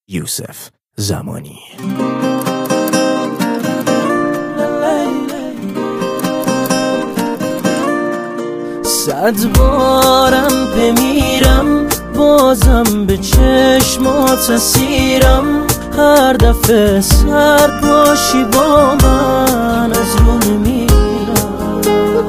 یوسف زمانی. صد بارم بمیرم بازم به چشمات اسیرم، هر دفعه سر باشی با من از رو نمیرم.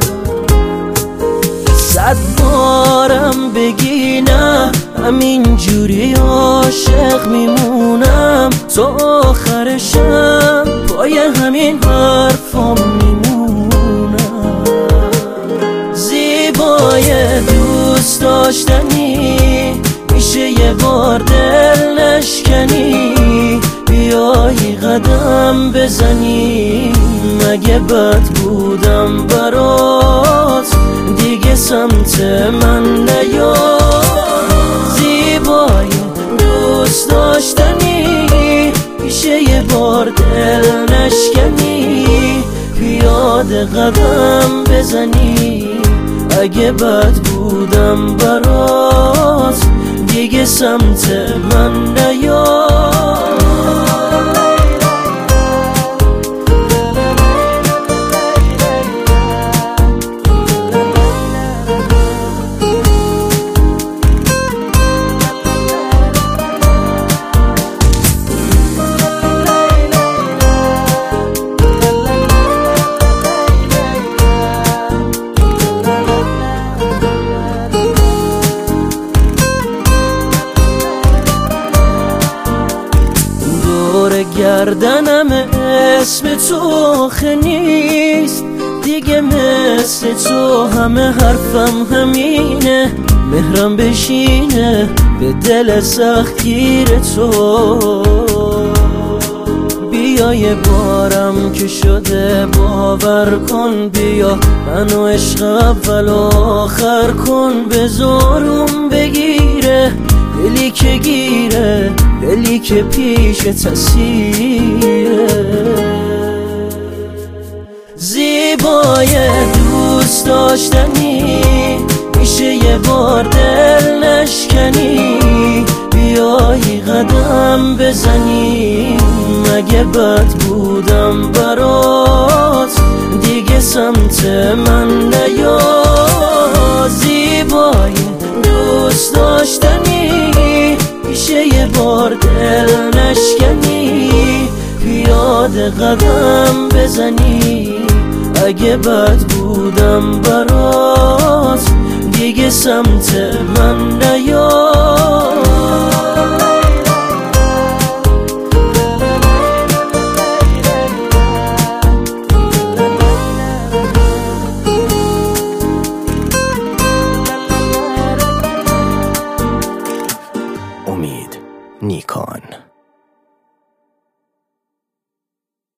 صد بارم بگی نه همین جوری عاشق میمونم، تا آخرشم پای همین حرفام میمونم. زیبای دوست داشتنی میشه یه بار دل نشکنی، بیایی قدم بزنی. مگه بد بودم برات دیگه سمت من نیا. زیبای دوست داشتنی میشه یه بار دل نشکنی، پیاده قدم بزنی. اگه بد بودم برات دیگه سمت من نیا. گردنم اسم تو نیست دیگه، مثل تو همه حرفم همینه. مهرم بشینه به دل سختگیر تو، بیا یه بارم که شده باور کن. بیا منو عشق اول و آخر کن، به زورم بگیره دلی که گیره، دلی که پیش تسیره. زیبای دوست داشتنی میشه یه بار دل نشکنی، بیایی قدم بزنی. مگه بد بودم برات دیگه سمت من نیا. زیبای دوست داشتنی میشه یه بار دل نشکنی، پیاده قدم بزنی. اگه بد بودم برات دیگه سمت من نیا. امید نیکان.